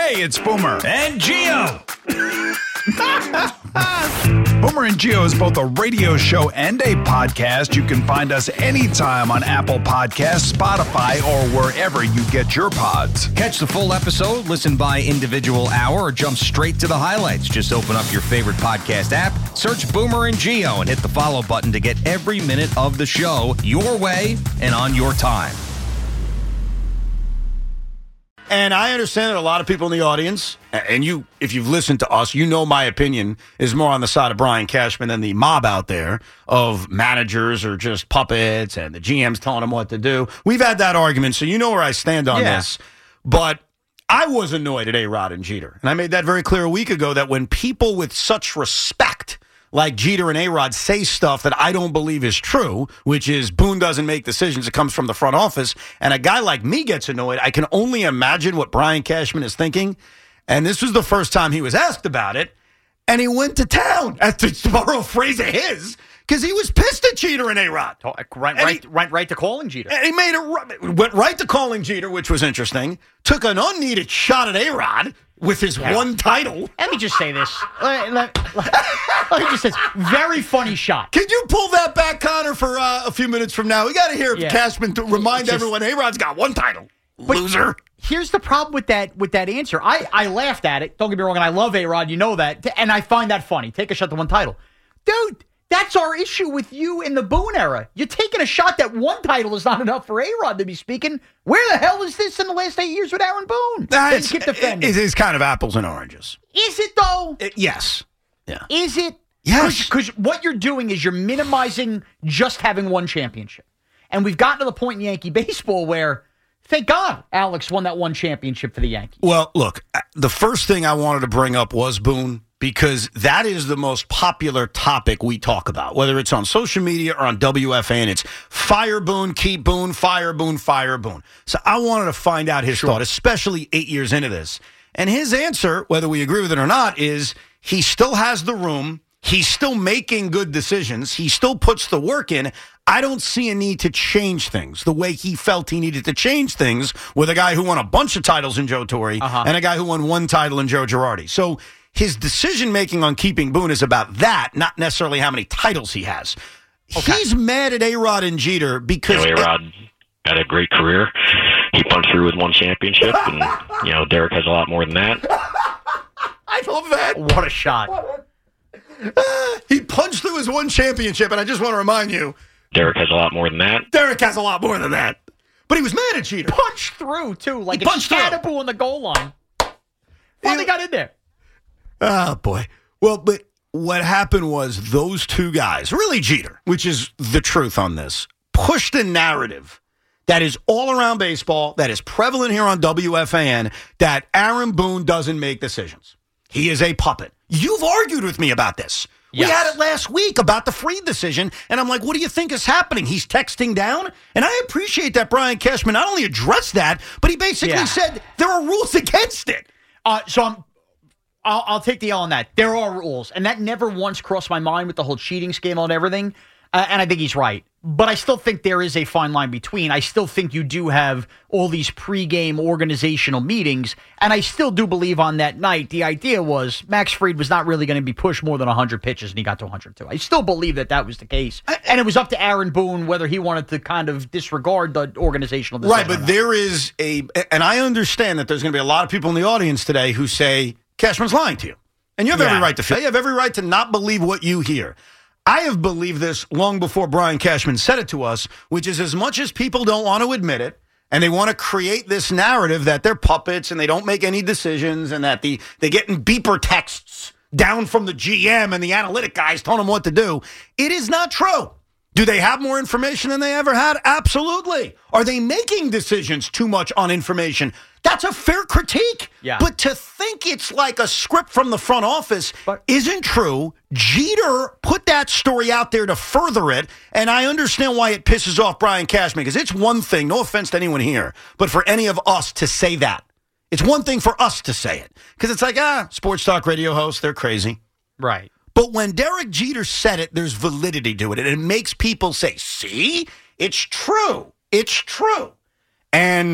Hey, it's Boomer And Gio. Boomer and Gio is both a radio show and a podcast. You can find us anytime on Apple Podcasts, Spotify, or wherever you get your pods. Catch the full episode, listen by individual hour, or jump straight to the highlights. Just open up your favorite podcast app, search Boomer and Gio, and hit the follow button to get every minute of the show your way and on your time. And I understand that a lot of people in the audience, and you, if you've listened to us, you know my opinion is more on the side of Brian Cashman than the mob out there of managers or just puppets and the GMs telling them what to do. We've had that argument, so you know where I stand on this. But I was annoyed at A-Rod and Jeter. And I made that very clear a week ago that when people with such respect like Jeter and A-Rod say stuff that I don't believe is true, which is Boone doesn't make decisions, it comes from the front office, and a guy like me gets annoyed, I can only imagine what Brian Cashman is thinking. And this was the first time he was asked about it, and he went to town, to borrow a phrase of his, because he was pissed at Jeter and A-Rod. Right to calling Jeter. And he went right to calling Jeter, which was interesting, took an unneeded shot at A-Rod with his one title. Let me just say this. Let me just say this. Very funny shot. Can you pull that back, Connor, for a few minutes from now? We got to hear Cashman to remind everyone A-Rod's got one title. Loser. Here's the problem with that answer. I laughed at it. Don't get me wrong, and I love A-Rod. You know that. And I find that funny. Take a shot to one title. Dude, that's our issue with you in the Boone era. You're taking a shot that one title is not enough for A-Rod to be speaking. Where the hell is this in the last 8 years with Aaron Boone? It is kind of apples and oranges. Is it, though? Yes. Yeah. Is it? Yes. Because what you're doing is you're minimizing just having one championship. And we've gotten to the point in Yankee baseball where, thank God, Alex won that one championship for the Yankees. Well, look, the first thing I wanted to bring up was Boone, because that is the most popular topic we talk about, whether it's on social media or on WFAN. It's fire Boone, keep Boone, fire Boone, fire Boone. So I wanted to find out his thought, especially 8 years into this. And his answer, whether we agree with it or not, is he still has the room. He's still making good decisions. He still puts the work in. I don't see a need to change things the way he felt he needed to change things with a guy who won a bunch of titles in Joe Torre and a guy who won one title in Joe Girardi. So his decision-making on keeping Boone is about that, not necessarily how many titles he has. Okay. He's mad at A-Rod and Jeter because... A-Rod had a great career. He punched through with one championship, and, Derek has a lot more than that. I love that. What a shot. He punched through his one championship, and I just want to remind you... Derek has a lot more than that. Derek has a lot more than that. But he was mad at Jeter. Punched through, too, like a Scatterboo on the goal line. Finally got in there. Oh, boy. Well, but what happened was those two guys, really Jeter, which is the truth on this, pushed a narrative that is all around baseball, that is prevalent here on WFAN, that Aaron Boone doesn't make decisions. He is a puppet. You've argued with me about this. Yes. We had it last week about the Fried decision, and I'm like, what do you think is happening? He's texting down? And I appreciate that Brian Cashman not only addressed that, but he basically said there are rules against it. I'll take the L on that. There are rules, and that never once crossed my mind with the whole cheating scandal and everything, and I think he's right. But I still think there is a fine line between. I still think you do have all these pregame organizational meetings, and I still do believe on that night the idea was Max Fried was not really going to be pushed more than 100 pitches, and he got to 102. I still believe that was the case. And it was up to Aaron Boone whether he wanted to kind of disregard the organizational decision. Right, but there is and I understand that there's going to be a lot of people in the audience today who say, Cashman's lying to you. And you have every right to feel. You have every right to not believe what you hear. I have believed this long before Brian Cashman said it to us, which is as much as people don't want to admit it, and they want to create this narrative that they're puppets and they don't make any decisions and that they're getting beeper texts down from the GM and the analytic guys telling them what to do. It is not true. Do they have more information than they ever had? Absolutely. Are they making decisions too much on information? That's a fair critique. Yeah. But to think it's like a script from the front office isn't true. Jeter put that story out there to further it, and I understand why it pisses off Brian Cashman, because it's one thing, no offense to anyone here, but for any of us to say that. It's one thing for us to say it, because it's like, sports talk radio hosts, they're crazy. Right. But when Derek Jeter said it, there's validity to it, and it makes people say, see, it's true. It's true. And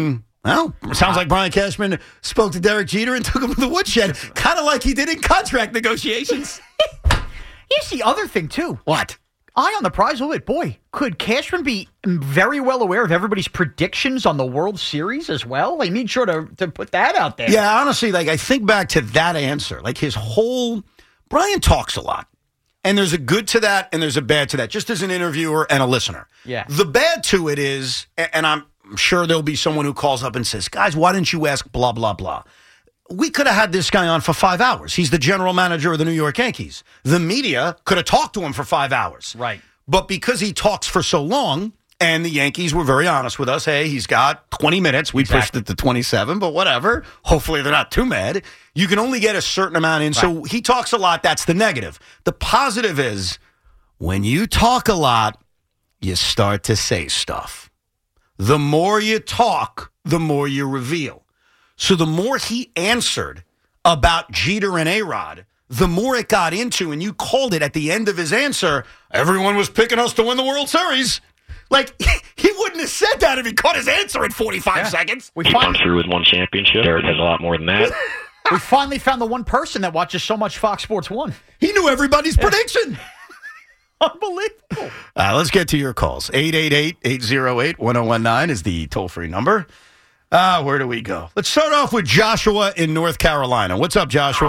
Well, sounds like Brian Cashman spoke to Derek Jeter and took him to the woodshed, kind of like he did in contract negotiations. Here's the other thing, too. What? Eye on the prize a little bit. Boy, could Cashman be very well aware of everybody's predictions on the World Series as well? I made sure to put that out there. Yeah, honestly, like I think back to that answer. Like Brian talks a lot. And there's a good to that and there's a bad to that, just as an interviewer and a listener. Yeah. The bad to it is, and I'm sure there'll be someone who calls up and says, guys, why didn't you ask blah, blah, blah? We could have had this guy on for 5 hours. He's the general manager of the New York Yankees. The media could have talked to him for 5 hours. Right. But because he talks for so long, and the Yankees were very honest with us, hey, he's got 20 minutes. We pushed it to 27, but whatever. Hopefully they're not too mad. You can only get a certain amount in. Right. So he talks a lot. That's the negative. The positive is when you talk a lot, you start to say stuff. The more you talk, the more you reveal. So the more he answered about Jeter and A-Rod, the more it got into, and you called it at the end of his answer, everyone was picking us to win the World Series. Like, he wouldn't have said that if he caught his answer in 45 seconds. He won through with one championship. Derek has a lot more than that. We finally found the one person that watches so much Fox Sports 1. He knew everybody's prediction. Unbelievable. Let's get to your calls. 888-808-1019 is the toll-free number. Where do we go? Let's start off with Joshua in North Carolina. What's up, Joshua?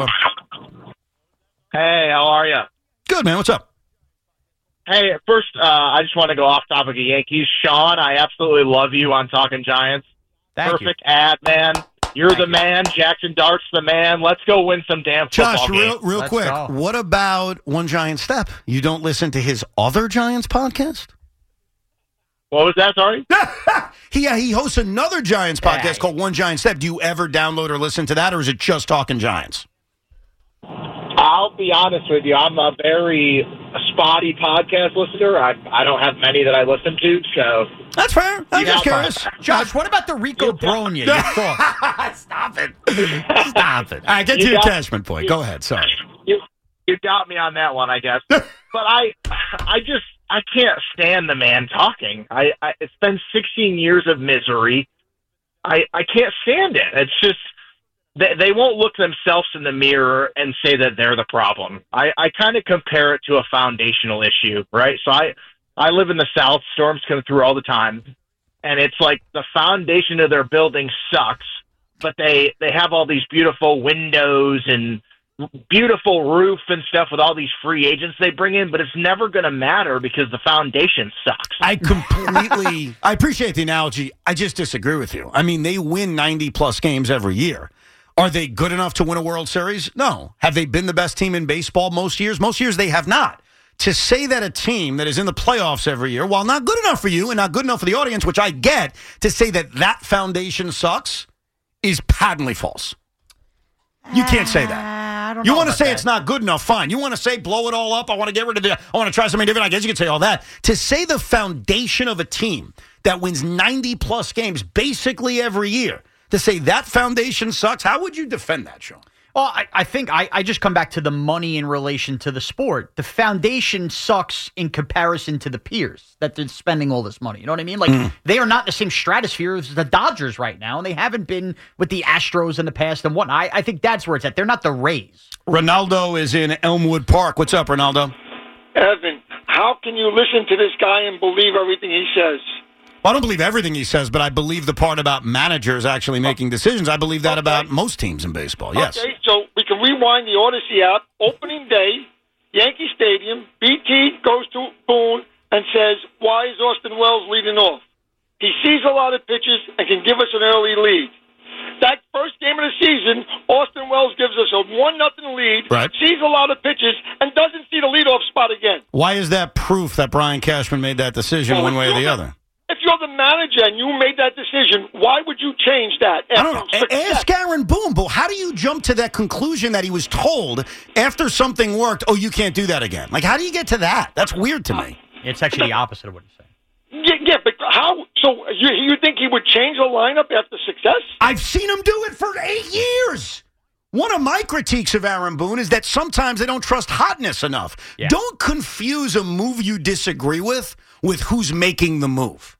Hey, how are you? Good, man. What's up? Hey, first, I just want to go off topic of Yankees. Sean, I absolutely love you on Talking Giants. Perfect ad, man. You're the man. Jackson Dart's the man. Let's go win some damn football games. Josh, real quick, what about One Giant Step? You don't listen to his other Giants podcast? What was that, sorry? He hosts another Giants podcast called One Giant Step. Do you ever download or listen to that, or is it just Talking Giants? I'll be honest with you. I'm a very spotty podcast listener. I don't have many that I listen to, so... That's fair. I'm just curious. Josh, what about the Rico Bronya? Your thoughts? Stop it. Stop it. All right, get to your attachment point. Go ahead. Sorry. You got me on that one, I guess. But I can't stand the man talking. It's been 16 years of misery. I can't stand it. It's just... They won't look themselves in the mirror and say that they're the problem. I kind of compare it to a foundational issue, right? So I live in the South. Storms come through all the time. And it's like the foundation of their building sucks, but they have all these beautiful windows and beautiful roof and stuff with all these free agents they bring in, but it's never going to matter because the foundation sucks. I appreciate the analogy. I just disagree with you. I mean, they win 90-plus games every year. Are they good enough to win a World Series? No. Have they been the best team in baseball most years? Most years they have not. To say that a team that is in the playoffs every year, while not good enough for you and not good enough for the audience, which I get, to say that foundation sucks is patently false. You can't say that. I don't you know want to say that. It's not good enough, fine. You want to say blow it all up, I want to get rid of I want to try something different, I guess you could say all that. To say the foundation of a team that wins 90-plus games basically every year, to say that foundation sucks, how would you defend that, Sean? Well, I think I just come back to the money in relation to the sport. The foundation sucks in comparison to the peers that they're spending all this money. You know what I mean? Like, they are not in the same stratosphere as the Dodgers right now, and they haven't been with the Astros in the past and whatnot. I think that's where it's at. They're not the Rays. Ronaldo is in Elmwood Park. What's up, Ronaldo? Evan, how can you listen to this guy and believe everything he says? Well, I don't believe everything he says, but I believe the part about managers actually making decisions. I believe that about most teams in baseball, yes. Okay, so we can rewind the Odyssey app. Opening day, Yankee Stadium, BT goes to Boone and says, why is Austin Wells leading off? He sees a lot of pitches and can give us an early lead. That first game of the season, Austin Wells gives us a 1-0 lead, sees a lot of pitches, and doesn't see the leadoff spot again. Why is that proof that Brian Cashman made that decision one way or the other? If you're the manager and you made that decision, why would you change that? I don't know. Ask Aaron Boone, but how do you jump to that conclusion that he was told after something worked, oh, you can't do that again? Like, how do you get to that? That's weird to me. It's actually the opposite of what he's saying. Yeah, but how? So you think he would change a lineup after success? I've seen him do it for 8 years. One of my critiques of Aaron Boone is that sometimes they don't trust hotness enough. Yeah. Don't confuse a move you disagree with who's making the move.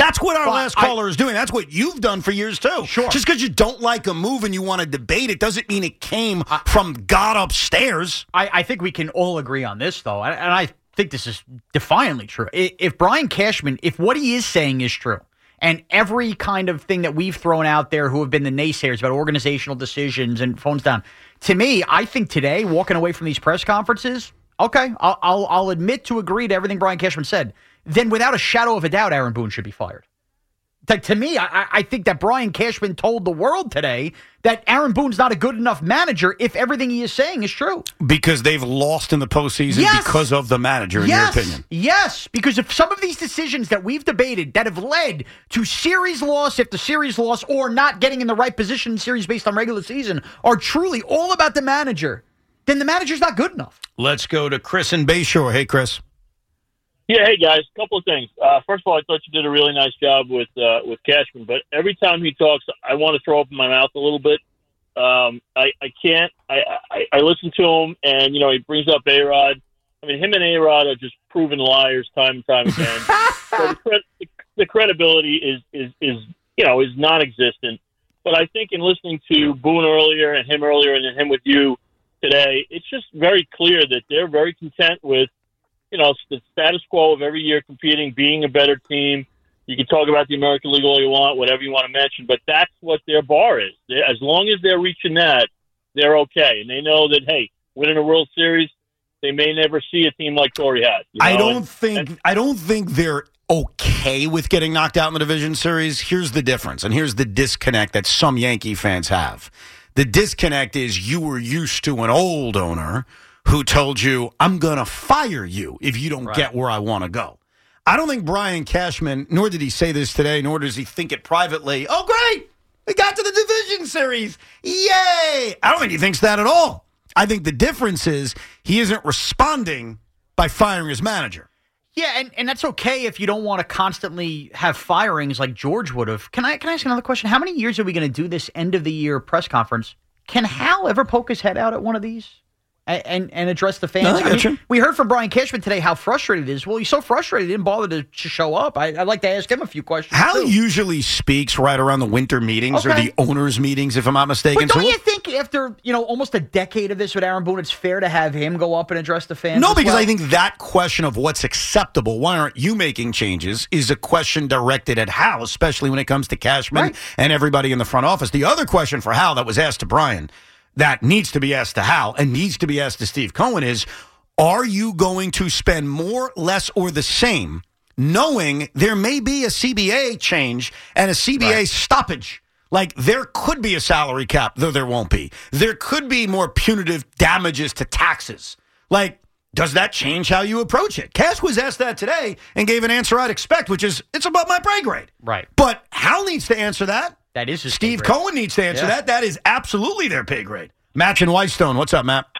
That's what our last caller is doing. That's what you've done for years, too. Sure. Just because you don't like a move and you want to debate it doesn't mean it came from God upstairs. I think we can all agree on this, though, and I think this is defiantly true. If Brian Cashman, if what he is saying is true, and every kind of thing that we've thrown out there who have been the naysayers about organizational decisions and phones down, to me, I think today, walking away from these press conferences, okay, I'll admit to agree to everything Brian Cashman said. Then without a shadow of a doubt, Aaron Boone should be fired. To me, I think that Brian Cashman told the world today that Aaron Boone's not a good enough manager if everything he is saying is true. Because they've lost in the postseason because of the manager, in your opinion. Yes, because if some of these decisions that we've debated that have led to series loss after series loss or not getting in the right position in series based on regular season are truly all about the manager, then the manager's not good enough. Let's go to Chris in Bayshore. Hey, Chris. Yeah, hey guys, a couple of things. First of all, I thought you did a really nice job with Cashman, but every time he talks, I want to throw open my mouth a little bit. I can't. I listen to him, and he brings up A-Rod. I mean, him and A-Rod are just proven liars time and time again. So the credibility is non-existent. But I think in listening to Boone earlier and him earlier, and then him with you today, it's just very clear that they're very content with the status quo of every year competing, being a better team. You can talk about the American League all you want, whatever you want to mention, but that's what their bar is. As long as they're reaching that, they're okay. And they know that, hey, winning a World Series, they may never see a team like Torrey has. I don't think they're okay with getting knocked out in the division series. Here's the difference, and here's the disconnect that some Yankee fans have. The disconnect is you were used to an old owner who told you, I'm going to fire you if you don't get where I want to go. I don't think Brian Cashman, nor did he say this today, nor does he think it privately, oh, great, we got to the division series. Yay! I don't think he thinks that at all. I think the difference is he isn't responding by firing his manager. Yeah, and that's okay if you don't want to constantly have firings like George would have. Can I ask another question? How many years are we going to do this end-of-the-year press conference? Can Hal ever poke his head out at one of these? And address the fans. We heard from Brian Cashman today how frustrated he is. Well, he's so frustrated he didn't bother to show up. I'd like to ask him a few questions. Hal usually speaks right around the winter meetings or the owners' meetings, if I'm not mistaken. But don't you think after almost a decade of this with Aaron Boone, it's fair to have him go up and address the fans? No, because I think that question of what's acceptable, why aren't you making changes, is a question directed at Hal, especially when it comes to Cashman and everybody in the front office. The other question for Hal that was asked to Brian that needs to be asked to Hal and needs to be asked to Steve Cohen is, are you going to spend more, less, or the same, knowing there may be a CBA change and a CBA stoppage? Like, there could be a salary cap, though there won't be. There could be more punitive damages to taxes. Like, does that change how you approach it? Cash was asked that today and gave an answer I'd expect, which is, it's above my pay grade. Right. But Hal needs to answer that. That is his Steve Cohen needs to answer that. That is absolutely their pay grade. Matt in Whitestone. What's up, Matt?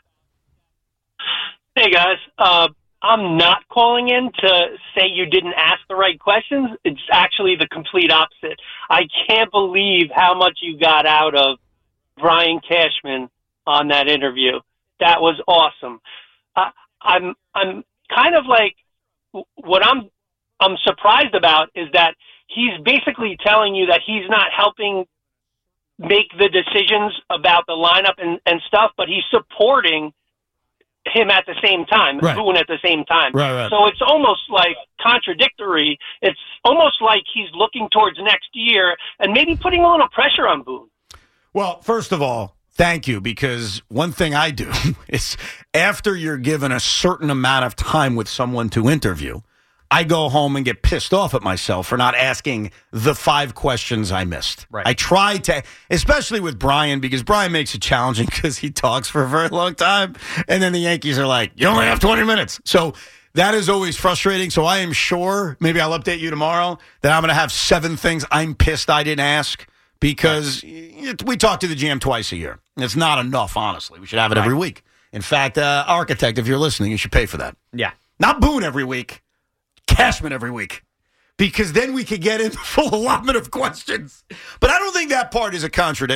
Hey, guys. I'm not calling in to say you didn't ask the right questions. It's actually the complete opposite. I can't believe how much you got out of Brian Cashman on that interview. That was awesome. I'm kind of like, what I'm surprised about is that he's basically telling you that he's not helping make the decisions about the lineup and stuff, but he's supporting him at the same time, Boone at the same time. Right. So it's almost like contradictory. It's almost like he's looking towards next year and maybe putting a little pressure on Boone. Well, first of all, thank you, because one thing I do is after you're given a certain amount of time with someone to interview, I go home and get pissed off at myself for not asking the 5 questions I missed. Right. I try to, especially with Brian, because Brian makes it challenging because he talks for a very long time. And then the Yankees are like, you only have 20 minutes. So that is always frustrating. So I am sure, maybe I'll update you tomorrow, that I'm going to have 7 things I'm pissed I didn't ask because we talk to the GM twice a year. It's not enough, honestly. We should have it every week. In fact, Architect, if you're listening, you should pay for that. Yeah. Not Boone every week. Cashman every week, because then we could get into full allotment of questions. But I don't think that part is a contradiction.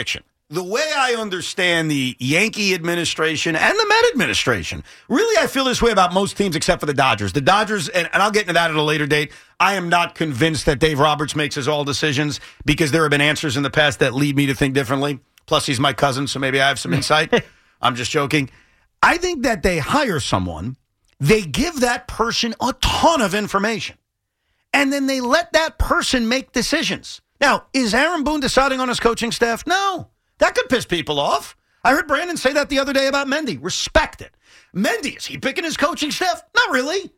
the way I understand the Yankee administration and the Met administration, really I feel this way about most teams except for the Dodgers. The Dodgers, and I'll get into that at a later date, I am not convinced that Dave Roberts makes his all decisions because there have been answers in the past that lead me to think differently. Plus, he's my cousin, so maybe I have some insight. I'm just joking. I think that they hire someone, they give that person a ton of information, and then they let that person make decisions. Now, is Aaron Boone deciding on his coaching staff? No. That could piss people off. I heard Brandon say that the other day about Mendy. Respect it. Mendy, is he picking his coaching staff? Not really.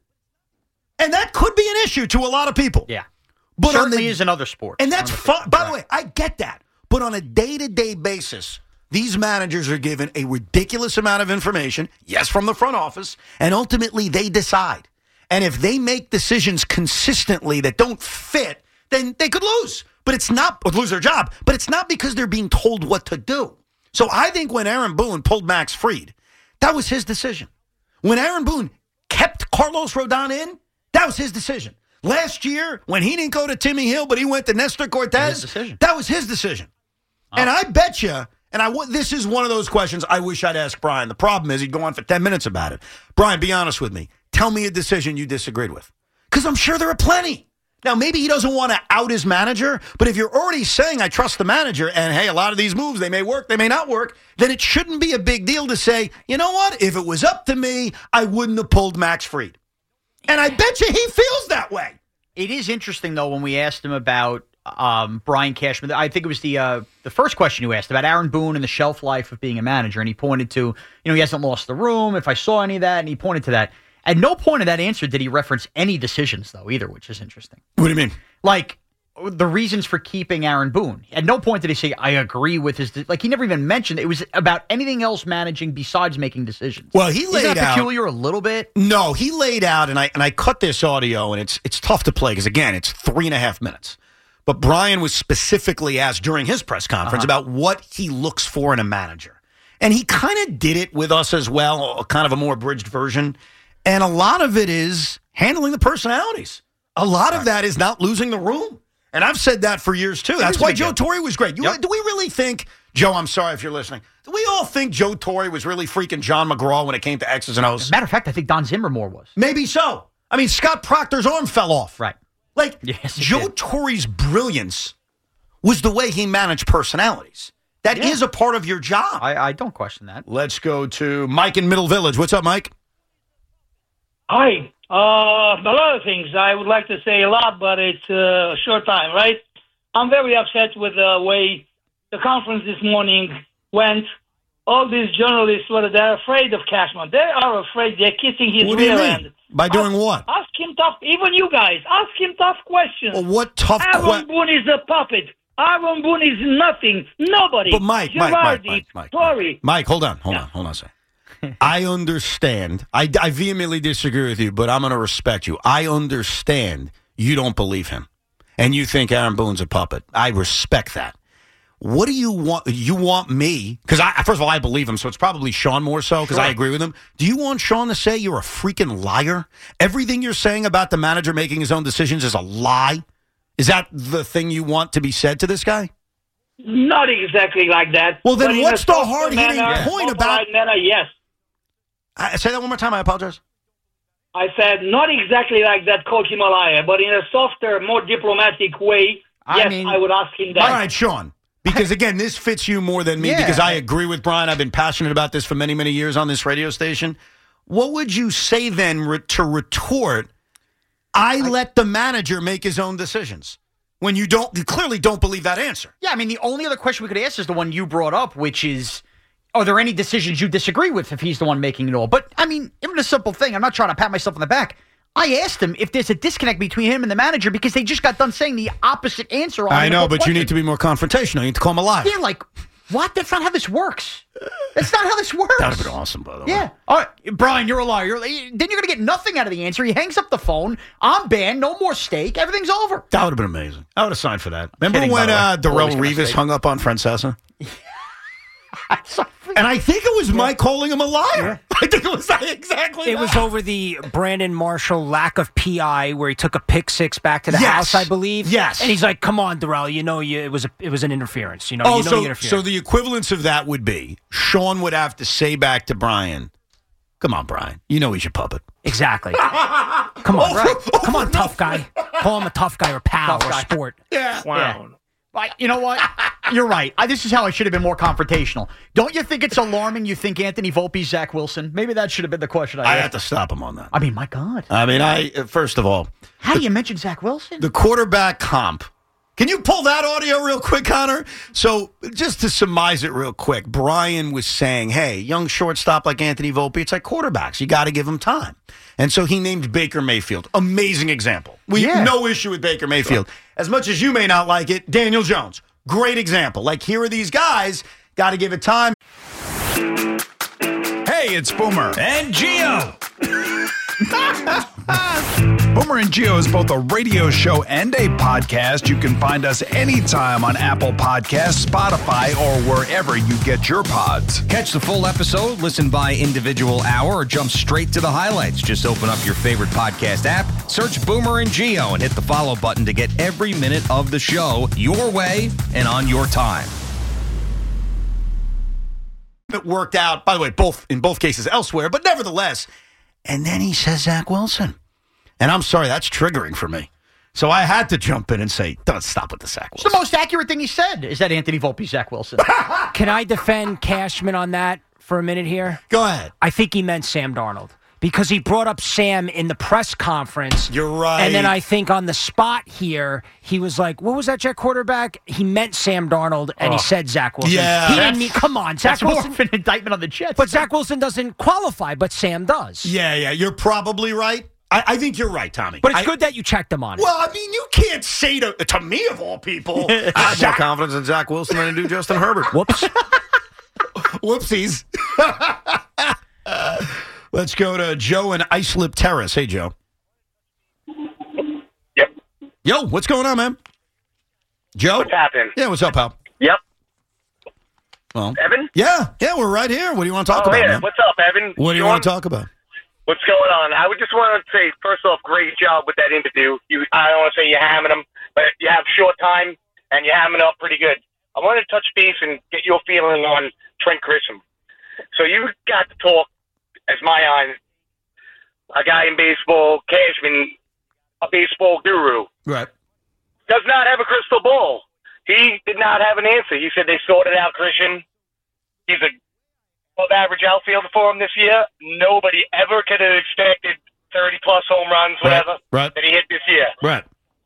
And that could be an issue to a lot of people. Yeah. But certainly is another sport. And that's fun. By the way, I get that. But on a day-to-day basis, these managers are given a ridiculous amount of information, yes, from the front office, and ultimately they decide. And if they make decisions consistently that don't fit, then they could lose. But it's not, or lose their job, but it's not because they're being told what to do. So I think when Aaron Boone pulled Max Fried, that was his decision. When Aaron Boone kept Carlos Rodon in, that was his decision. Last year, when he didn't go to Timmy Hill, but he went to Nestor Cortez, that was his decision. Oh. And I bet you, this is one of those questions I wish I'd ask Brian. The problem is he'd go on for 10 minutes about it. Brian, be honest with me. Tell me a decision you disagreed with. Because I'm sure there are plenty. Now, maybe he doesn't want to out his manager, but if you're already saying I trust the manager and, hey, a lot of these moves, they may work, they may not work, then it shouldn't be a big deal to say, you know what, if it was up to me, I wouldn't have pulled Max Fried. And I bet you he feels that way. It is interesting, though, when we asked him about Brian Cashman. I think it was the first question you asked about Aaron Boone and the shelf life of being a manager, and he pointed to, he hasn't lost the room, if I saw any of that, and he pointed to that. At no point in that answer did he reference any decisions, though, either, which is interesting. What do you mean? Like, the reasons for keeping Aaron Boone. At no point did he say, I agree with his... Like, he never even mentioned it. It was about anything else managing besides making decisions. Well, he laid out... Isn't that peculiar a little bit? No, he laid out, and I cut this audio, and it's tough to play, because, again, it's 3.5 minutes. But Brian was specifically asked during his press conference about what he looks for in a manager. And he kind of did it with us as well, kind of a more abridged version. And a lot of it is handling the personalities. A lot of that is not losing the room. And I've said that for years, too. That's why Joe Torre was great. Do we really think, Joe, I'm sorry if you're listening, do we all think Joe Torre was really freaking John McGraw when it came to X's and O's? As a matter of fact, I think Don Zimmer more was. Maybe so. I mean, Scott Proctor's arm fell off. Right. Like, Joe Torre's brilliance was the way he managed personalities. That is a part of your job. I don't question that. Let's go to Mike in Middle Village. What's up, Mike? Hi. A lot of things. I would like to say a lot, but it's a short time, right? I'm very upset with the way the conference this morning went. All these journalists, they're afraid of Cashman. They are afraid. They're kissing his rear end. By doing what? Ask him tough, even you guys, ask him tough questions. Well, what tough questions? Aaron Boone is a puppet. Aaron Boone is nothing. Nobody. But Mike, hold on a second. I understand. I vehemently disagree with you, but I'm going to respect you. I understand you don't believe him, and you think Aaron Boone's a puppet. I respect that. What do you want? You want me? Because first of all, I believe him, so it's probably Sean more so because I agree with him. Do you want Sean to say you're a freaking liar? Everything you're saying about the manager making his own decisions is a lie? Is that the thing you want to be said to this guy? Not exactly like that. Well, then what's the hard-hitting point about... Yes. Say that one more time. I apologize. I said not exactly like that, Coach Himalaya, but in a softer, more diplomatic way, I would ask him that. All right, Sean. Because, again, this fits you more than me because I agree with Brian. I've been passionate about this for many, many years on this radio station. What would you say then to retort, I let the manager make his own decisions, when you clearly don't believe that answer? Yeah, I mean, the only other question we could ask is the one you brought up, which is, are there any decisions you disagree with if he's the one making it all? But, I mean, even a simple thing, I'm not trying to pat myself on the back. I asked him if there's a disconnect between him and the manager because they just got done saying the opposite answer. I know, but you need to be more confrontational. You need to call him a liar. Yeah, like, what? That's not how this works. That's not how this works. That would have been awesome, by the way. Yeah. All right, Brian, you're a liar. Then you're going to get nothing out of the answer. He hangs up the phone. I'm banned. No more steak. Everything's over. That would have been amazing. I would have signed for that. Remember when Darrelle Revis hung up on Francesa? And I think it was Mike calling him a liar. I think it was exactly It was over the Brandon Marshall lack of PI where he took a pick six back to the house, I believe. Yes. And he's like, come on, Darrell, it was an interference. You so the equivalence of that would be Sean would have to say back to Brian, come on, Brian. You know he's your puppet. Exactly. Come on, come on, tough guy. Call him a tough guy or pal or sport. Yeah. Wow. Yeah. You know what? You're right. This is how I should have been more confrontational. Don't you think it's alarming you think Anthony Volpe's Zach Wilson? Maybe that should have been the question I had to stop him on that. I mean, my God. First of all. How do you mention Zach Wilson? The quarterback comp. Can you pull that audio real quick, Connor? So just to surmise it real quick, Brian was saying, hey, young shortstop like Anthony Volpe, it's like quarterbacks. You got to give him time. And so he named Baker Mayfield. Amazing example. No issue with Baker Mayfield. Sure. As much as you may not like it, Daniel Jones. Great example. Like, here are these guys. Got to give it time. Hey, it's Boomer. And Gio. Boomer and Gio is both a radio show and a podcast. You can find us anytime on Apple Podcasts, Spotify, or wherever you get your pods. Catch the full episode, listen by individual hour, or jump straight to the highlights. Just open up your favorite podcast app, search Boomer and Gio, and hit the follow button to get every minute of the show your way and on your time. It worked out, by the way, in both cases elsewhere, but nevertheless. And then he says Zach Wilson. And I'm sorry, that's triggering for me. So I had to jump in and say, don't stop with the Zach Wilson. It's the most accurate thing he said, is that Anthony Volpe, Zach Wilson. Can I defend Cashman on that for a minute here? Go ahead. I think he meant Sam Darnold. Because he brought up Sam in the press conference. You're right. And then I think on the spot here, he was like, what was that Jet quarterback? He meant Sam Darnold, and he said Zach Wilson. Yeah. He didn't mean, come on, Zach Wilson. More of an indictment on the Jets. But Zach Wilson doesn't qualify, but Sam does. Yeah, you're probably right. I think you're right, Tommy. But it's good that you checked him on it. Well, I mean, you can't say to me, of all people. I have more confidence in Zach Wilson than I do Justin Herbert. Whoops. Whoopsies. Let's go to Joe in Islip Terrace. Hey, Joe. Yep. Yo, what's going on, man? Joe? What's happening? Yeah, what's up, pal? Yep. Well, Evan? Yeah, we're right here. What do you want to talk about, man? What's up, Evan? What do you want to talk about? What's going on? I would just want to say, first off, great job with that interview. I don't want to say you're hamming them, but you have short time, and you're hamming up pretty good. I wanted to touch base and get your feeling on Trent Grisham. So you got to talk, as my eye, a guy in baseball, Cashman, a baseball guru. Right. Does not have a crystal ball. He did not have an answer. He said they sorted out Grisham. He's a above-average outfielder for him this year. Nobody ever could have expected 30-plus home runs, whatever, right. that he hit this year. Right.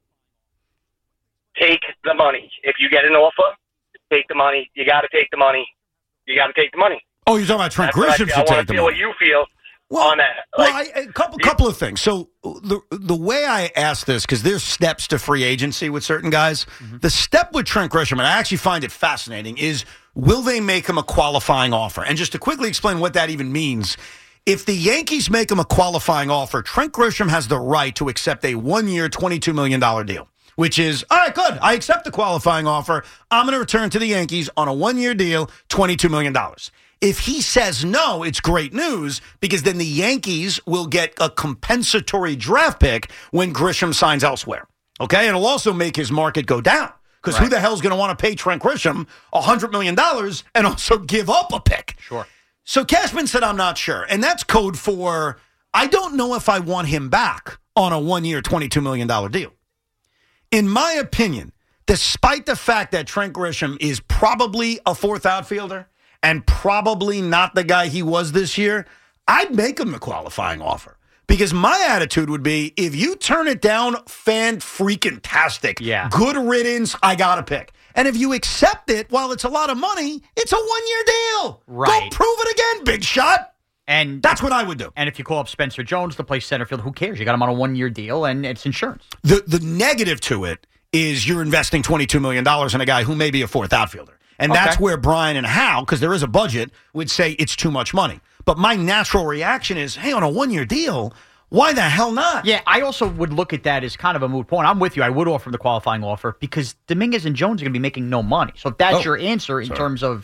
Take the money. If you get an offer, take the money. You got to take the money. You got to take the money. Oh, you're talking about Trent Grisham should take the money. I want to feel what you feel on that. A couple of things. So the way I ask this, because there's steps to free agency with certain guys, the step with Trent Grisham, and I actually find it fascinating, is will they make him a qualifying offer? And just to quickly explain what that even means, if the Yankees make him a qualifying offer, Trent Grisham has the right to accept a one-year, $22 million deal, which is, all right, good, I accept the qualifying offer. I'm going to return to the Yankees on a one-year deal, $22 million. If he says no, it's great news because then the Yankees will get a compensatory draft pick when Grisham signs elsewhere. Okay? It'll also make his market go down because who the hell's going to want to pay Trent Grisham $100 million and also give up a pick? Sure. So Cashman said, I'm not sure. And that's code for, I don't know if I want him back on a one-year, $22 million deal. In my opinion, despite the fact that Trent Grisham is probably a fourth outfielder, and probably not the guy he was this year, I'd make him a qualifying offer. Because my attitude would be, if you turn it down, fan-freaking-tastic. Yeah. Good riddance, I got to pick. And if you accept it, while it's a lot of money, it's a one-year deal. Right. Go prove it again, big shot. And that's what I would do. And if you call up Spencer Jones to play center field, who cares? You got him on a one-year deal, and it's insurance. The negative to it is you're investing $22 million in a guy who may be a fourth outfielder. And that's where Brian and Hal, because there is a budget, would say it's too much money. But my natural reaction is, hey, on a one-year deal, why the hell not? Yeah, I also would look at that as kind of a moot point. I'm with you. I would offer the qualifying offer because Dominguez and Jones are going to be making no money. So if that's your answer in terms of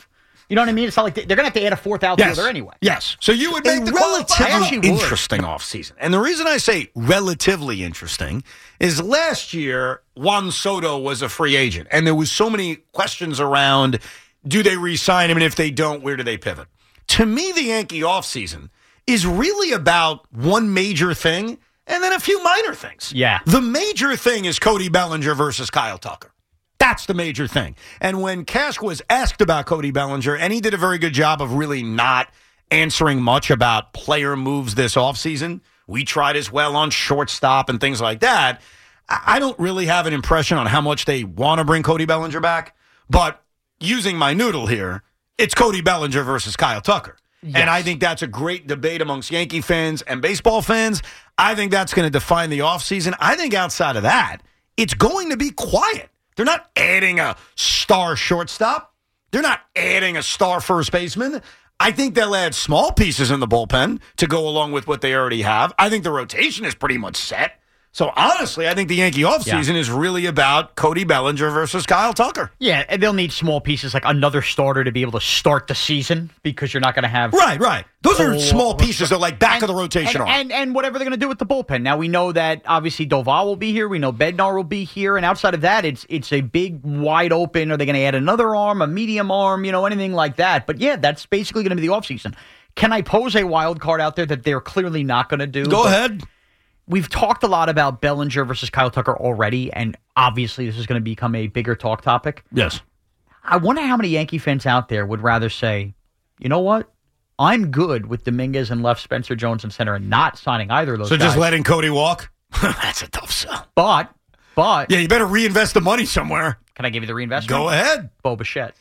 You know what I mean? It's not like they're going to have to add a fourth outfielder anyway. Yes. So you would make the relatively interesting offseason. And the reason I say relatively interesting is last year, Juan Soto was a free agent. And there was so many questions around, do they re-sign him? And if they don't, where do they pivot? To me, the Yankee offseason is really about one major thing and then a few minor things. Yeah. The major thing is Cody Bellinger versus Kyle Tucker. That's the major thing. And when Cash was asked about Cody Bellinger, and he did a very good job of really not answering much about player moves this offseason, we tried as well on shortstop and things like that. I don't really have an impression on how much they want to bring Cody Bellinger back, but using my noodle here, it's Cody Bellinger versus Kyle Tucker. Yes. And I think that's a great debate amongst Yankee fans and baseball fans. I think that's going to define the offseason. I think outside of that, it's going to be quiet. They're not adding a star shortstop. They're not adding a star first baseman. I think they'll add small pieces in the bullpen to go along with what they already have. I think the rotation is pretty much set. So, honestly, I think the Yankee offseason is really about Cody Bellinger versus Kyle Tucker. Yeah, and they'll need small pieces like another starter to be able to start the season because you're not going to have... Right. Those are small pieces. They're like back of the rotation arm. And whatever they're going to do with the bullpen. Now, we know that, obviously, Doval will be here. We know Bednar will be here. And outside of that, it's a big, wide open. Are they going to add another arm, a medium arm, anything like that? But, yeah, that's basically going to be the offseason. Can I pose a wild card out there that they're clearly not going to do? Go ahead. We've talked a lot about Bellinger versus Kyle Tucker already, and obviously this is going to become a bigger talk topic. Yes. I wonder how many Yankee fans out there would rather say, you know what? I'm good with Dominguez and left, Spencer Jones in center, and not signing either of those guys. So just letting Cody walk? That's a tough sell. But. Yeah, you better reinvest the money somewhere. Can I give you the reinvestment? Go ahead. Bo Bichette.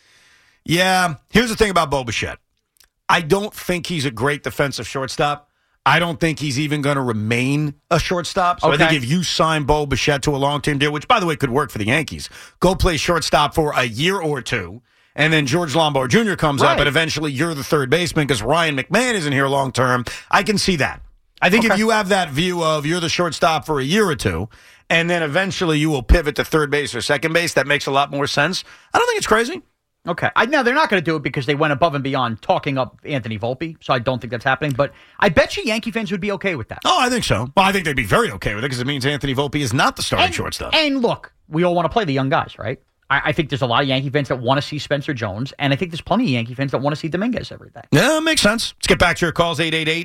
Yeah, here's the thing about Bo Bichette. I don't think he's a great defensive shortstop. I don't think he's even going to remain a shortstop. So I think if you sign Bo Bichette to a long-term deal, which, by the way, could work for the Yankees, go play shortstop for a year or two, and then George Lombard Jr. comes up, and eventually you're the third baseman because Ryan McMahon isn't here long-term. I can see that. I think if you have that view of you're the shortstop for a year or two, and then eventually you will pivot to third base or second base, that makes a lot more sense. I don't think it's crazy. Okay. Now, they're not going to do it because they went above and beyond talking up Anthony Volpe, so I don't think that's happening. But I bet you Yankee fans would be okay with that. Oh, I think so. Well, I think they'd be very okay with it because it means Anthony Volpe is not the starting shortstop. And look, we all want to play the young guys, right? I think there's a lot of Yankee fans that want to see Spencer Jones, and I think there's plenty of Yankee fans that want to see Dominguez every day. Yeah, makes sense. Let's get back to your calls.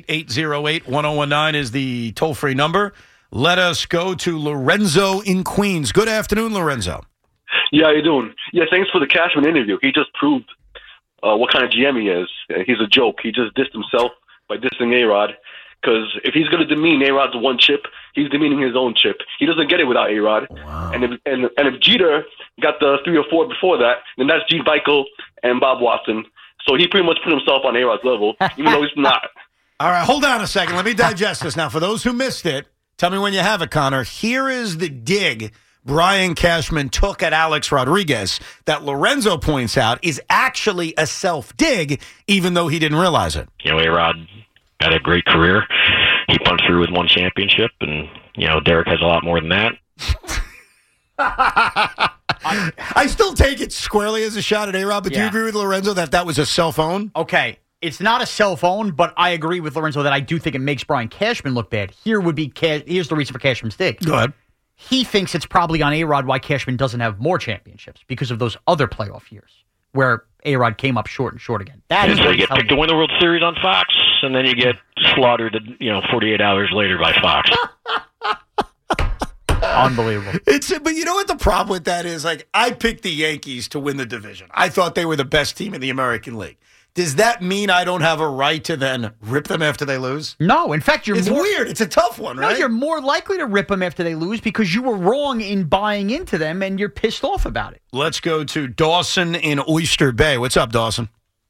888-808-1019 is the toll-free number. Let us go to Lorenzo in Queens. Good afternoon, Lorenzo. Yeah, how you doing? Yeah, thanks for the Cashman interview. He just proved what kind of GM he is. He's a joke. He just dissed himself by dissing A-Rod. Because if he's going to demean A-Rod's one chip, he's demeaning his own chip. He doesn't get it without A-Rod. Wow. And if Jeter got the 3 or 4 before that, then that's Gene Michael and Bob Watson. So he pretty much put himself on A-Rod's level, even though he's not. All right, hold on a second. Let me digest this. Now, for those who missed it, tell me when you have it, Connor. Here is the dig Brian Cashman took at Alex Rodriguez that Lorenzo points out is actually a self-dig, even though he didn't realize it. A-Rod had a great career. He punched through with 1 championship, and, Derek has a lot more than that. I still take it squarely as a shot at A-Rod, but do you agree with Lorenzo that was a cell phone? Okay. It's not a cell phone, but I agree with Lorenzo that I do think it makes Brian Cashman look bad. Here's the reason for Cashman's dig. Go ahead. He thinks it's probably on A-Rod why Cashman doesn't have more championships because of those other playoff years where A-Rod came up short and short again. That is so you get picked to win the World Series on Fox, and then you get slaughtered 48 hours later by Fox. Unbelievable. But you know what the problem with that is? Like, I picked the Yankees to win the division. I thought they were the best team in the American League. Does that mean I don't have a right to then rip them after they lose? No. In fact, it's weird. It's a tough one, right? No, you're more likely to rip them after they lose because you were wrong in buying into them and you're pissed off about it. Let's go to Dawson in Oyster Bay. What's up, Dawson?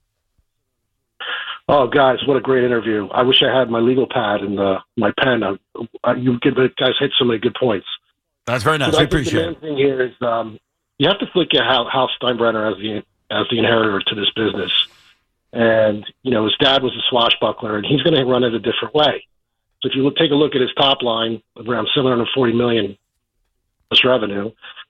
Oh, guys, what a great interview. I wish I had my legal pad and my pen. You guys hit so many good points. That's very nice. But I appreciate it. The main thing here is you have to look at how Steinbrenner as the inheritor to this business. And, his dad was a swashbuckler, and he's going to run it a different way. So if you take a look at his top line, around $740 million plus revenue,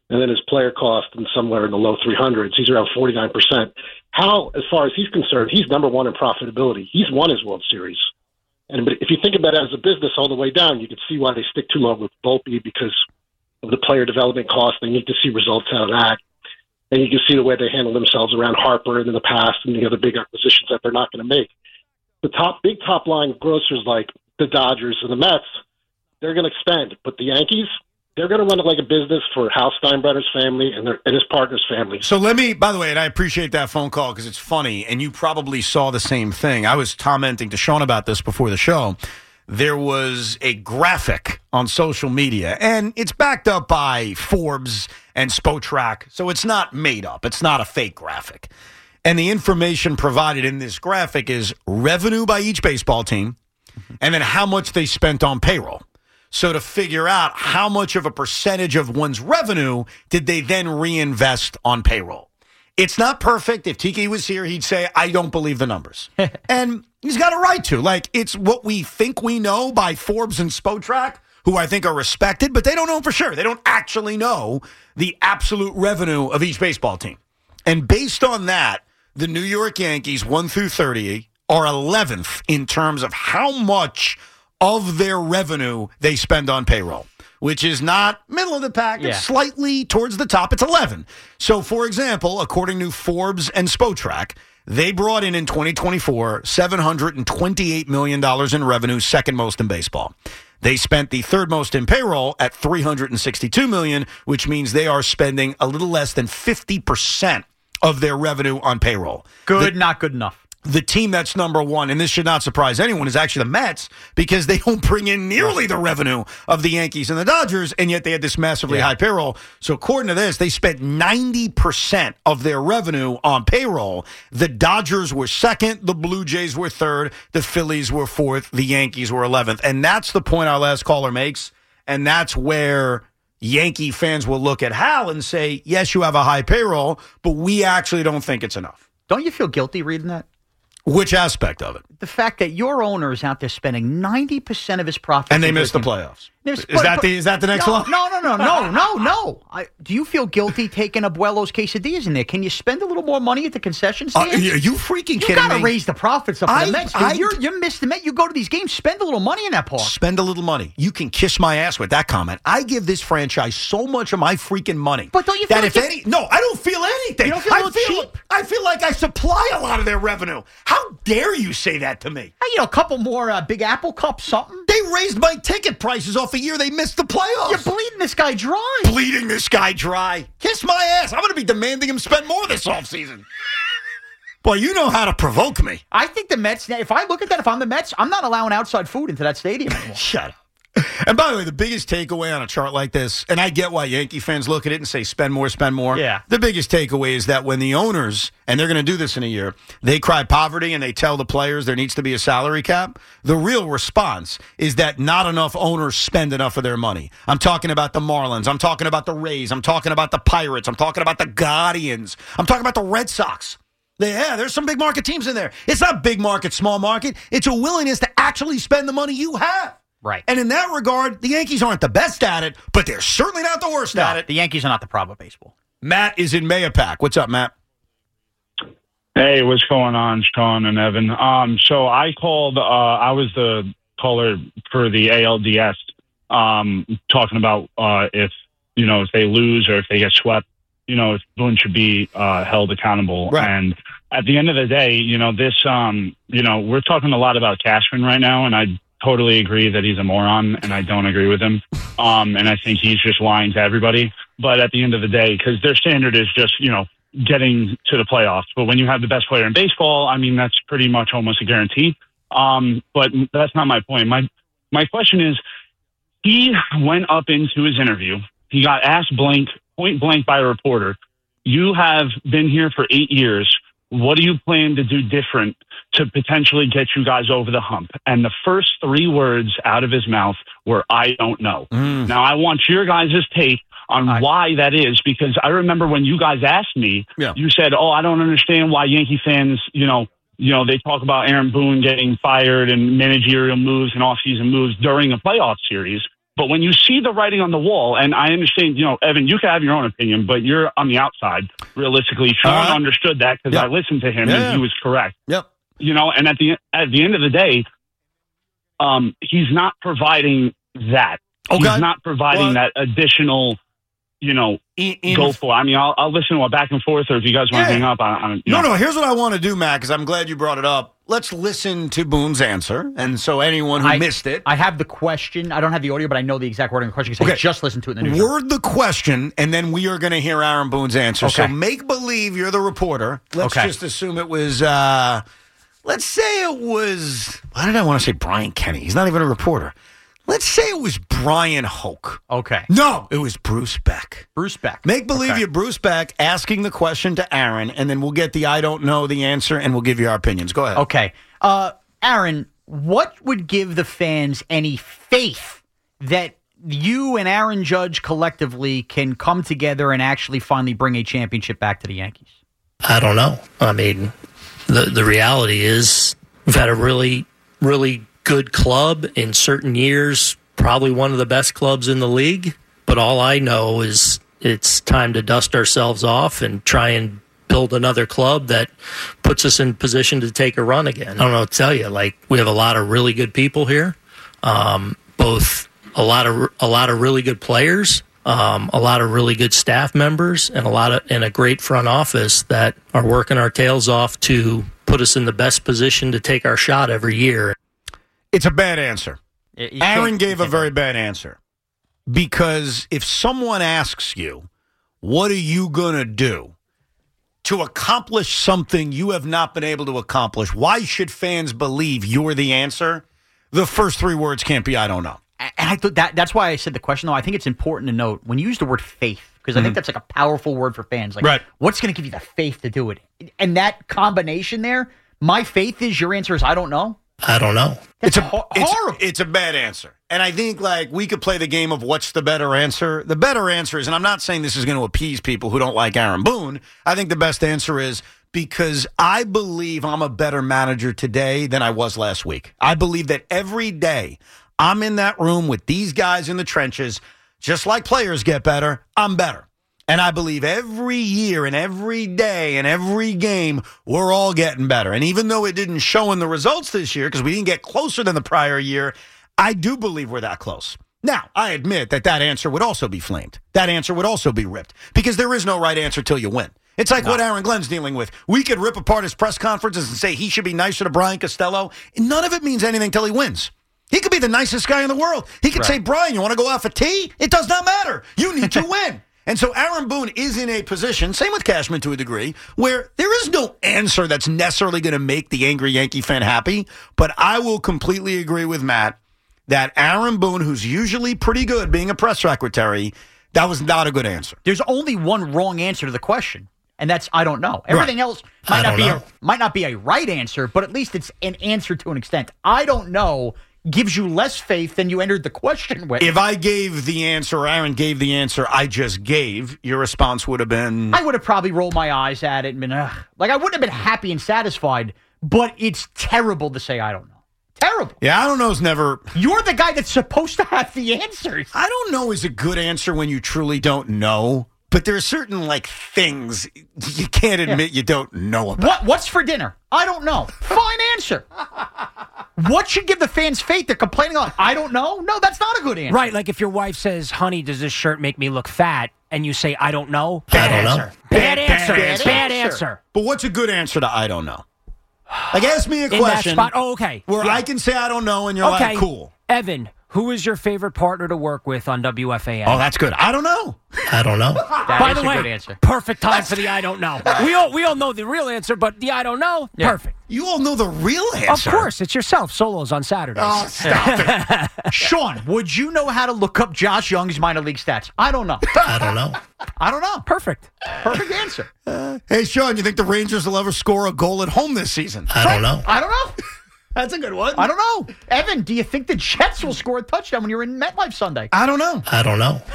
and then his player cost and somewhere in the low 300s. He's around 49%. Hal, as far as he's concerned, he's number one in profitability. He's won his World Series. But if you think about it as a business all the way down, you can see why they stick too long with Volpe because of the player development costs. They need to see results out of that. And you can see the way they handle themselves around Harper and in the past and the other big acquisitions that they're not going to make. The big top line grocers like the Dodgers and the Mets, they're going to expand. But the Yankees, they're going to run it like a business for Hal Steinbrenner's family and his partner's family. So let me, by the way, and I appreciate that phone call because it's funny, and you probably saw the same thing. I was commenting to Sean about this before the show. There was a graphic on social media, and it's backed up by Forbes and Spotrac, so it's not made up. It's not a fake graphic. And the information provided in this graphic is revenue by each baseball team, and then how much they spent on payroll. So to figure out how much of a percentage of one's revenue did they then reinvest on payroll. It's not perfect. If Tiki was here, he'd say, I don't believe the numbers. And he's got a right to. Like, it's what we think we know by Forbes and Spotrac, who I think are respected, but they don't know for sure. They don't actually know the absolute revenue of each baseball team. And based on that, the New York Yankees, 1 through 30, are 11th in terms of how much of their revenue they spend on payroll, which is not middle of the pack. It's slightly towards the top. It's 11. So, for example, according to Forbes and Spotrac, they brought in 2024 $728 million in revenue, second most in baseball. They spent the third most in payroll at $362 million, which means they are spending a little less than 50% of their revenue on payroll. Not good enough. The team that's number one, and this should not surprise anyone, is actually the Mets because they don't bring in nearly the revenue of the Yankees and the Dodgers, and yet they had this massively high payroll. So according to this, they spent 90% of their revenue on payroll. The Dodgers were second, the Blue Jays were third, the Phillies were fourth, the Yankees were 11th. And that's the point our last caller makes, and that's where Yankee fans will look at Hal and say, yes, you have a high payroll, but we actually don't think it's enough. Don't you feel guilty reading that? Which aspect of it? The fact that your owner is out there spending 90% of his profits. And they missed the playoffs. Is that the next one? No. Do you feel guilty taking Abuelo's quesadillas in there? Can you spend a little more money at the concession stand? Are you freaking kidding me? You got to raise the profits up for the Mets. You're missed the Mets. You go to these games, spend a little money in that park. Spend a little money. You can kiss my ass with that comment. I give this franchise so much of my freaking money. But don't you feel No, I don't feel anything. You don't feel cheap? I feel like I supply a lot of their revenue. How dare you say that to me? Hey, a couple more Big Apple cups, something. They raised my ticket prices off a year they missed the playoffs. You're bleeding this guy dry. Bleeding this guy dry. Kiss my ass. I'm going to be demanding him spend more this offseason. Boy, you know how to provoke me. I think the Mets, if I look at that, if I'm the Mets, I'm not allowing outside food into that stadium anymore. Shut up. And by the way, the biggest takeaway on a chart like this, and I get why Yankee fans look at it and say spend more. Yeah. The biggest takeaway is that when the owners, and they're going to do this in a year, they cry poverty and they tell the players there needs to be a salary cap, the real response is that not enough owners spend enough of their money. I'm talking about the Marlins. I'm talking about the Rays. I'm talking about the Pirates. I'm talking about the Guardians. I'm talking about the Red Sox. Yeah, there's some big market teams in there. It's not big market, small market. It's a willingness to actually spend the money you have. Right. And in that regard, the Yankees aren't the best at it, but they're certainly not the worst at it. The Yankees are not the problem of baseball. Matt is in Mayapack. What's up, Matt? Hey, what's going on, Sean and Evan? So I called, I was the caller for the ALDS, talking about if they lose or if they get swept, if Boone should be held accountable. Right. And at the end of the day, we're talking a lot about Cashman right now, and I totally agree that he's a moron, and I don't agree with him. And I think he's just lying to everybody. But at the end of the day, because their standard is just, getting to the playoffs. But when you have the best player in baseball, I mean, that's pretty much almost a guarantee. But that's not my point. My question is, he went up into his interview. He got asked point blank by a reporter, you have been here for 8 years. What do you plan to do different to potentially get you guys over the hump? And the first 3 words out of his mouth were, I don't know. Now, I want your guys' take on why that is, because I remember when you guys asked me, you said, I don't understand why Yankee fans, they talk about Aaron Boone getting fired and managerial moves and offseason moves during a playoff series. But when you see the writing on the wall, and I understand, Evan, you can have your own opinion, but you're on the outside, realistically. Sean understood that because I listened to him, and he was correct. Yep. And at the end of the day, he's not providing that. Okay. He's not providing that additional, go for. I mean, I'll listen to a back and forth, or if you guys want to hang up. No. Here's what I want to do, Matt, because I'm glad you brought it up. Let's listen to Boone's answer. And so anyone who missed it. I have the question. I don't have the audio, but I know the exact wording of the question because I just listened to it in the news. Word the question, and then we are going to hear Aaron Boone's answer. Okay. So make believe you're the reporter. Let's just assume it was, let's say it was, why did I want to say Brian Kenny? He's not even a reporter. Let's say it was Brian Hoke. Okay. No, it was Bruce Beck. Bruce Beck. Make believe you're Bruce Beck asking the question to Aaron, and then we'll get the I don't know the answer, and we'll give you our opinions. Go ahead. Okay. Aaron, what would give the fans any faith that you and Aaron Judge collectively can come together and actually finally bring a championship back to the Yankees? I don't know. I mean, the reality is we've had a really, really good club in certain years, probably one of the best clubs in the league. But all I know is it's time to dust ourselves off and try and build another club that puts us in position to take a run again. I don't know what to tell you. Like, we have a lot of really good people here, both a lot of really good players, a lot of really good staff members, and a great front office that are working our tails off to put us in the best position to take our shot every year. It's a bad answer. Aaron gave a very bad answer. Because if someone asks you, what are you going to do to accomplish something you have not been able to accomplish, why should fans believe you're the answer? The first three words can't be, I don't know. And I thought that's why I said the question, though. I think it's important to note when you use the word faith, because I think that's like a powerful word for fans. Like, what's going to give you the faith to do it? And that combination there, my faith is, your answer is, I don't know. I don't know. It's horrible. It's a bad answer. And I think, we could play the game of what's the better answer. The better answer is, and I'm not saying this is going to appease people who don't like Aaron Boone. I think the best answer is, because I believe I'm a better manager today than I was last week. I believe that every day I'm in that room with these guys in the trenches, just like players get better, I'm better. And I believe every year and every day and every game, we're all getting better. And even though it didn't show in the results this year because we didn't get closer than the prior year, I do believe we're that close. Now, I admit that answer would also be flamed. That answer would also be ripped because there is no right answer till you win. It's like what Aaron Glenn's dealing with. We could rip apart his press conferences and say he should be nicer to Brian Costello. And none of it means anything till he wins. He could be the nicest guy in the world. He could say, Brian, you want to go out for tea? It does not matter. You need to win. And so Aaron Boone is in a position, same with Cashman to a degree, where there is no answer that's necessarily going to make the angry Yankee fan happy. But I will completely agree with Matt that Aaron Boone, who's usually pretty good being a press secretary, that was not a good answer. There's only one wrong answer to the question, and that's I don't know. Everything else might not be a right answer, but at least it's an answer to an extent. I don't know gives you less faith than you entered the question with. If I gave the answer, or Aaron gave the answer I just gave, your response would have been... I would have probably rolled my eyes at it and been, I wouldn't have been happy and satisfied, but it's terrible to say I don't know. Terrible. Yeah, I don't know is never... You're the guy that's supposed to have the answers. I don't know is a good answer when you truly don't know, but there are certain, things you can't admit you don't know about. What's for dinner? I don't know. Fine answer. What should give the fans faith? They're complaining on, I don't know? No, that's not a good answer. Right, like if your wife says, honey, does this shirt make me look fat? And you say, I don't know? I don't know. Bad answer. But what's a good answer to I don't know? Ask me a question. In that spot? Oh, okay. Where I can say I don't know and you're like, cool. Evan, who is your favorite partner to work with on WFAN? Oh, that's good. I don't know. I don't know. By the way, good answer. Perfect time for the I don't know. We all know the real answer, but the I don't know, perfect. You all know the real answer. Of course, it's yourself. Solos on Saturdays. Oh, stop it. Sean, would you know how to look up Josh Young's minor league stats? I don't know. I don't know. I don't know. Perfect. Perfect answer. Hey, Sean, you think the Rangers will ever score a goal at home this season? I don't know. I don't know. That's a good one. I don't know. Evan, do you think the Jets will score a touchdown when you're in MetLife Sunday? I don't know. I don't know.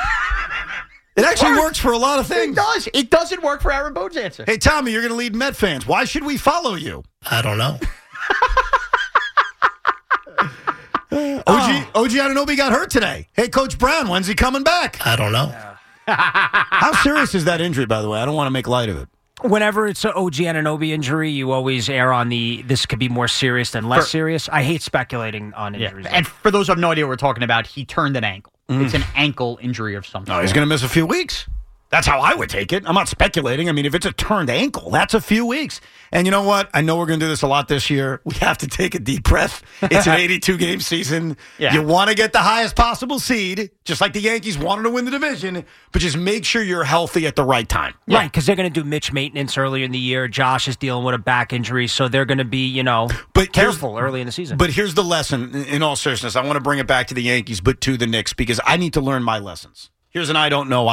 It actually works for a lot of things. It does. It doesn't work for Aaron Boone's answer. Hey, Tommy, you're going to lead Met fans. Why should we follow you? I don't know. OG Anunoby got hurt today. Hey, Coach Brown, when's he coming back? I don't know. How serious is that injury, by the way? I don't want to make light of it. Whenever it's an OG Anunoby injury, you always err on this could be more serious than less serious. I hate speculating on injuries. And for those who have no idea what we're talking about, he turned an ankle. It's an ankle injury of some sort. Oh, he's going to miss a few weeks. That's how I would take it. I'm not speculating. I mean, if it's a turned ankle, that's a few weeks. And you know what? I know we're going to do this a lot this year. We have to take a deep breath. It's an 82-game season. Yeah. You want to get the highest possible seed, just like the Yankees wanted to win the division, but just make sure you're healthy at the right time. Right, because they're going to do Mitch maintenance earlier in the year. Josh is dealing with a back injury, so they're going to be, careful early in the season. But here's the lesson, in all seriousness. I want to bring it back to the Yankees, but to the Knicks, because I need to learn my lessons. Here's an I don't know.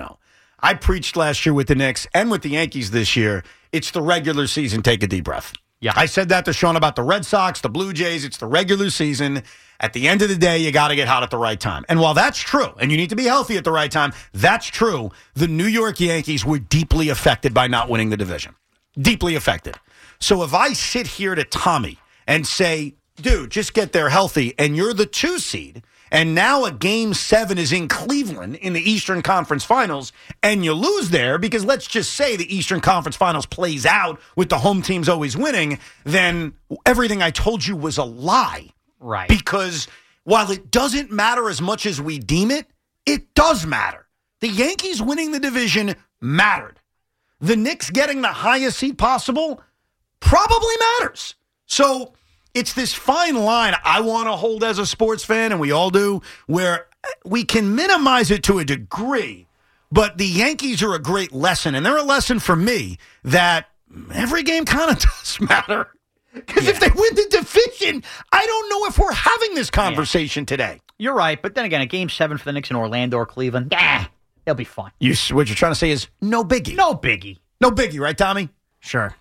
I preached last year with the Knicks and with the Yankees this year. It's the regular season. Take a deep breath. Yeah. I said that to Sean about the Red Sox, the Blue Jays. It's the regular season. At the end of the day, you got to get hot at the right time. And while that's true, and you need to be healthy at the right time, that's true, the New York Yankees were deeply affected by not winning the division. Deeply affected. So if I sit here to Tommy and say, dude, just get there healthy, and you're the 2 seed, and now a Game 7 is in Cleveland in the Eastern Conference Finals, and you lose there because let's just say the Eastern Conference Finals plays out with the home teams always winning, then everything I told you was a lie. Right. Because while it doesn't matter as much as we deem it, it does matter. The Yankees winning the division mattered. The Knicks getting the highest seed possible probably matters. So it's this fine line I want to hold as a sports fan, and we all do, where we can minimize it to a degree, but the Yankees are a great lesson, and they're a lesson for me that every game kind of does matter. Because if they win the division, I don't know if we're having this conversation today. You're right, but then again, a Game 7 for the Knicks in Orlando or Cleveland, they'll be fine. What you're trying to say is no biggie. No biggie. No biggie, right, Tommy? Sure.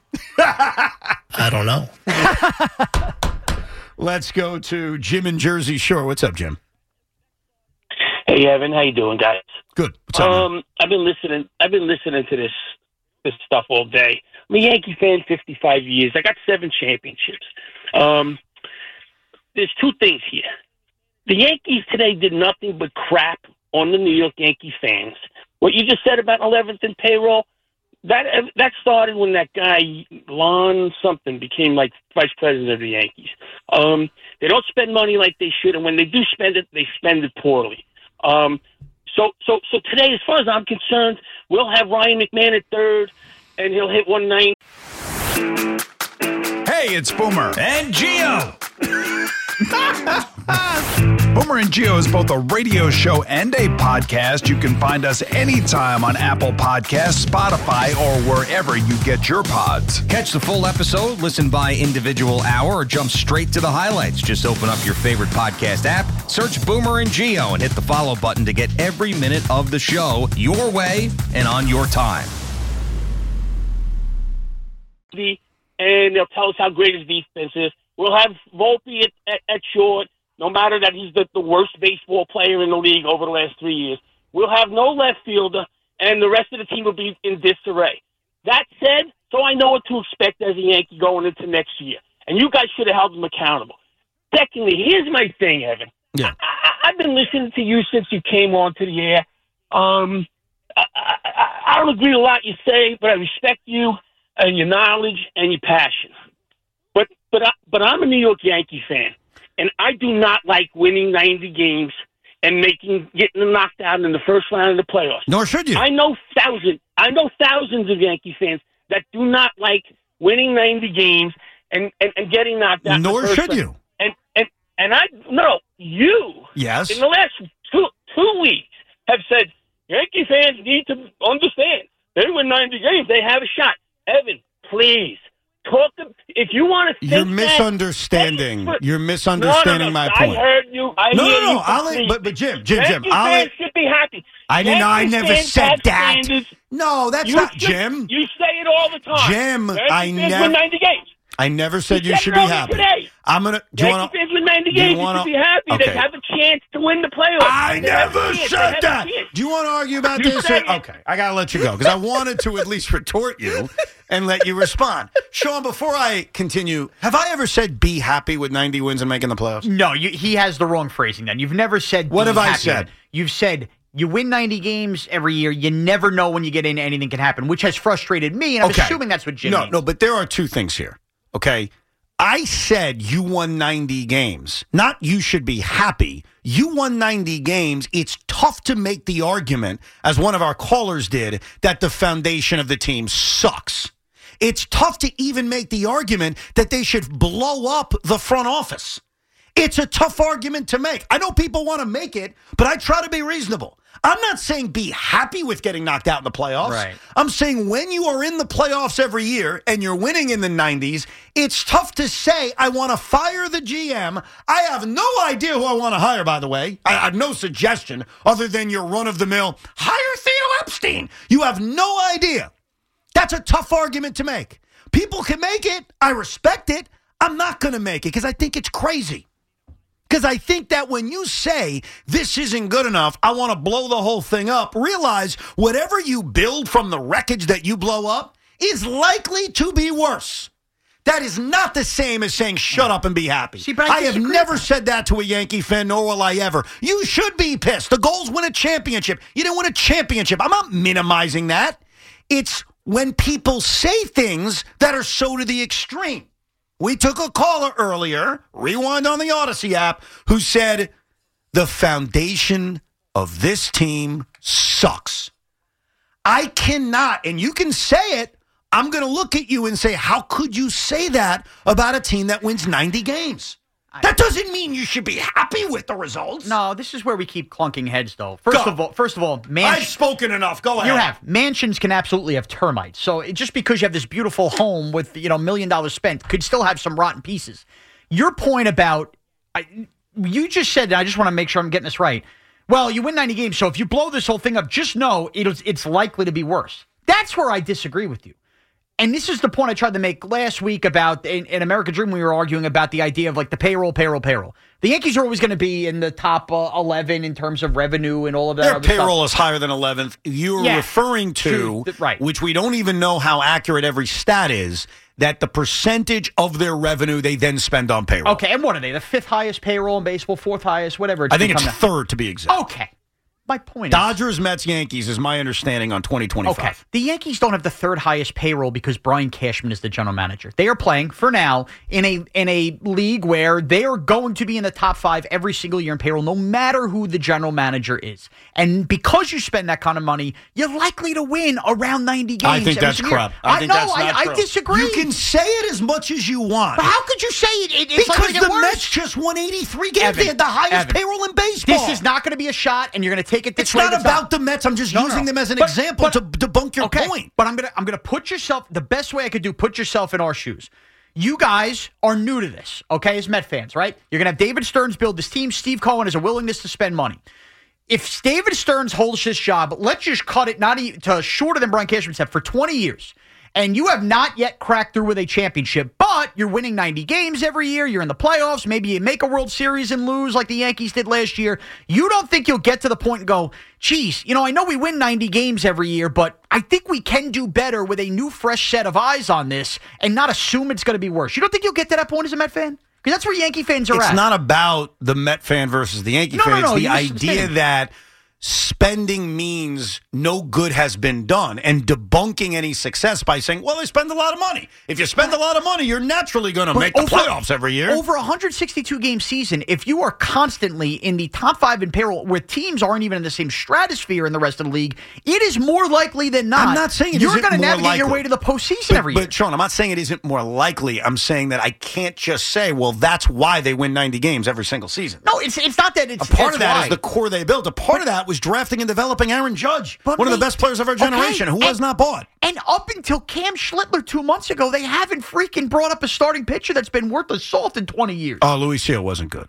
I don't know. Let's go to Jim in Jersey Shore. What's up, Jim? Hey, Evan, how you doing, guys? Good. What's up, man? I've been listening to this stuff all day. I'm a Yankee fan, 55 years. I got 7 championships. There's 2 things here. The Yankees today did nothing but crap on the New York Yankee fans. What you just said about 11th in payroll, that started when that guy, Lon something, became like vice president of the Yankees. They don't spend money like they should, and when they do spend it, they spend it poorly. So today, as far as I'm concerned, we'll have Ryan McMahon at third, and he'll hit 190. Hey, it's Boomer and Gio. Boomer and Gio is both a radio show and a podcast. You can find us anytime on Apple Podcasts, Spotify, or wherever you get your pods. Catch the full episode, listen by individual hour, or jump straight to the highlights. Just open up your favorite podcast app, search Boomer and Gio, and hit the follow button to get every minute of the show your way and on your time. And they'll tell us how great his defense is. We'll have Volpe at short, no matter that he's the worst baseball player in the league over the last 3 years. We'll have no left fielder, and the rest of the team will be in disarray. That said, so I know what to expect as a Yankee going into next year. And you guys should have held them accountable. Secondly, here's my thing, Evan. Yeah. I've been listening to you since you came on to the air. I don't agree with a lot you say, but I respect you and your knowledge and your passion. But I'm a New York Yankee fan, and I do not like winning 90 games and getting them knocked out in the first round of the playoffs. Nor should you. I know thousands of Yankee fans that do not like winning 90 games and getting knocked out. Nor should you. You. Yes. In the last two weeks have said Yankee fans need to understand they win 90 games, they have a shot. Evan, please. If you want to think You're misunderstanding. You're misunderstanding my point. I heard you. But Jim, fans should be happy. I never said that. No, that's not Jim. You say it all the time. Jim, I never. Win 90 games. I never said you should be happy. Today. I'm gonna. Yankee fans win 90 games. You should be happy. They have a chance to win the playoffs. I never said that. Do you want to argue about this? Okay, I got to let you go because I wanted to at least retort you and let you respond. Sean, before I continue, have I ever said be happy with 90 wins and making the playoffs? No, he has the wrong phrasing then. You've never said What have I happy. said? You've said you win 90 games every year. You never know when you get in, anything can happen, which has frustrated me, and I'm assuming that's what Jim means. No, but there are two things here, okay? I said you won 90 games, not you should be happy. You won 90 games. It's tough to make the argument, as one of our callers did, that the foundation of the team sucks. It's tough to even make the argument that they should blow up the front office. It's a tough argument to make. I know people want to make it, but I try to be reasonable. I'm not saying be happy with getting knocked out in the playoffs. Right. I'm saying when you are in the playoffs every year and you're winning in the 90s, it's tough to say, I want to fire the GM. I have no idea who I want to hire, by the way. I have no suggestion other than your run-of-the-mill, hire Theo Epstein. You have no idea. That's a tough argument to make. People can make it. I respect it. I'm not going to make it because I think it's crazy. Because I think that when you say this isn't good enough, I want to blow the whole thing up, realize whatever you build from the wreckage that you blow up is likely to be worse. That is not the same as saying shut up and be happy. See, but I have never said that to a Yankee fan, nor will I ever. You should be pissed. The goal's win a championship. You didn't win a championship. I'm not minimizing that. It's when people say things that are so to the extreme. We took a caller earlier, rewind on the Odyssey app, who said the foundation of this team sucks. I cannot, and you can say it, I'm going to look at you and say, how could you say that about a team that wins 90 games? That doesn't mean you should be happy with the results. No, this is where we keep clunking heads, though. First of all, I've spoken enough. Go ahead. You have. Mansions can absolutely have termites. So just because you have this beautiful home with $1 million spent could still have some rotten pieces. Your point about you just said, and I just want to make sure I'm getting this right. Well, you win 90 games, so if you blow this whole thing up, just know it's likely to be worse. That's where I disagree with you. And this is the point I tried to make last week about, in American Dream, we were arguing about the idea of like the payroll. The Yankees are always going to be in the top 11 in terms of revenue and all of that. Their other payroll stuff. is higher than 11th. You're referring to, right, which we don't even know how accurate every stat is, that the percentage of their revenue they then spend on payroll. Okay, and what are they? The 5th highest payroll in baseball, 4th highest, whatever. I think it's 3rd to be exact. Okay. My point Dodgers, Mets, Yankees is my understanding on 2025. Okay. The Yankees don't have the 3rd highest payroll because Brian Cashman is the general manager. They are playing, for now, in a league where they are going to be in the top 5 every single year in payroll, no matter who the general manager is. And because you spend that kind of money, you're likely to win around 90 games. I think that's crap. I disagree. You can say it as much as you want. But how could you say it? It's because like the Mets just won 83 games. They had the highest payroll in baseball. This is not going to be a shot, and you're going to take it this It's way. not about the Mets. I'm just using them as an example to debunk your point. But I'm gonna put yourself, the best way I could do, put yourself in our shoes. You guys are new to this, okay, as Met fans, right? You're going to have David Stearns build this team. Steve Cohen has a willingness to spend money. If David Stearns holds this job, let's just cut it not even to shorter than Brian Cashman said, for 20 years. And you have not yet cracked through with a championship, but you're winning 90 games every year. You're in the playoffs. Maybe you make a World Series and lose like the Yankees did last year. You don't think you'll get to the point and go, geez, I know we win 90 games every year, but I think we can do better with a new, fresh set of eyes on this and not assume it's going to be worse. You don't think you'll get to that point as a Met fan? Because that's where Yankee fans are at. It's not about the Met fan versus the Yankee fan. It's the idea that spending means no good has been done and debunking any success by saying, well, they spend a lot of money. If you spend a lot of money, you're naturally going to make the playoffs every year. Over a 162-game season, if you are constantly in the top 5 in payroll where teams aren't even in the same stratosphere in the rest of the league, it is more likely than not. I'm not saying you're going to navigate your way to the postseason every year. But, Sean, I'm not saying it isn't more likely. I'm saying that I can't just say, well, that's why they win 90 games every single season. No, it's not that. A part of that is the core they built. A part of that was drafting and developing Aaron Judge, one of the best players of our generation, who was not bought. And up until Cam Schlittler 2 months ago, they haven't freaking brought up a starting pitcher that's been worth a salt in 20 years. Oh, Luis Seal wasn't good.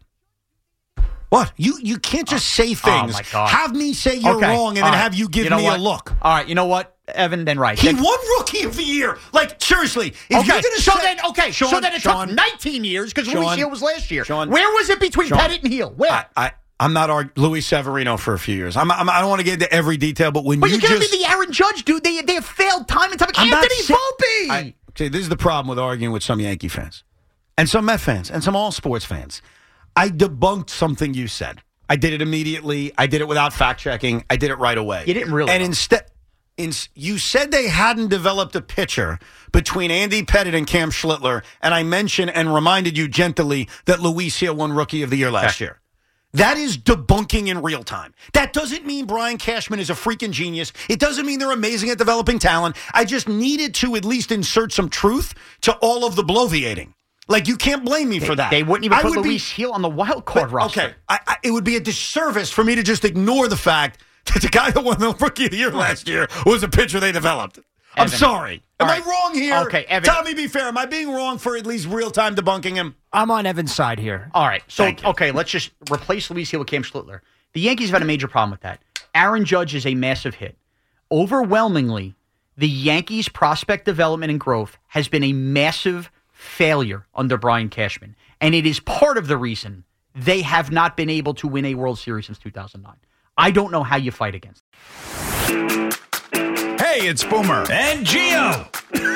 What? You can't just say things, have me say you're wrong, and then have you give me a look. All right, you know what? Evan, then right. He won Rookie of the Year. Like, seriously. If you're gonna so then it took 19 years because Luis Gil was last year. Where was it between Pettit and Hill? Where? I'm not arguing Luis Severino for a few years. I don't want to get into every detail, but when you can't be the Aaron Judge, dude. They have failed time and time again. Anthony Volpe. Okay, this is the problem with arguing with some Yankee fans and some Met fans and some all sports fans. I debunked something you said. I did it immediately. I did it without fact checking. I did it right away. You didn't really. And instead, you said they hadn't developed a pitcher between Andy Pettit and Cam Schlittler, and I mentioned and reminded you gently that Luis Gil won Rookie of the Year last year. That is debunking in real time. That doesn't mean Brian Cashman is a freaking genius. It doesn't mean they're amazing at developing talent. I just needed to at least insert some truth to all of the bloviating. Like, you can't blame me for that. They wouldn't even put Luis Gil on the wild card roster. Okay, it would be a disservice for me to just ignore the fact that the guy that won the Rookie of the Year last year was a pitcher they developed. I'm sorry. Am I wrong here? Okay, Evan. Tommy, be fair. Am I being wrong for at least real-time debunking him? I'm on Evan's side here. All right. So, let's just replace Luis Gil with Cam Schlittler. The Yankees have had a major problem with that. Aaron Judge is a massive hit. Overwhelmingly, the Yankees' prospect development and growth has been a massive failure under Brian Cashman. And it is part of the reason they have not been able to win a World Series since 2009. I don't know how you fight against it. Hey, it's Boomer and Gio.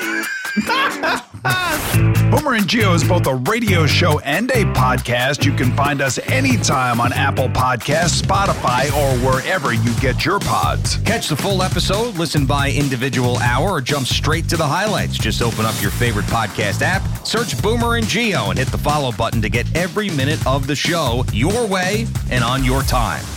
Boomer and Gio is both a radio show and a podcast. You can find us anytime on Apple Podcasts, Spotify, or wherever you get your pods. Catch the full episode, listen by individual hour, or jump straight to the highlights. Just open up your favorite podcast app, search Boomer and Gio, and hit the follow button to get every minute of the show your way and on your time.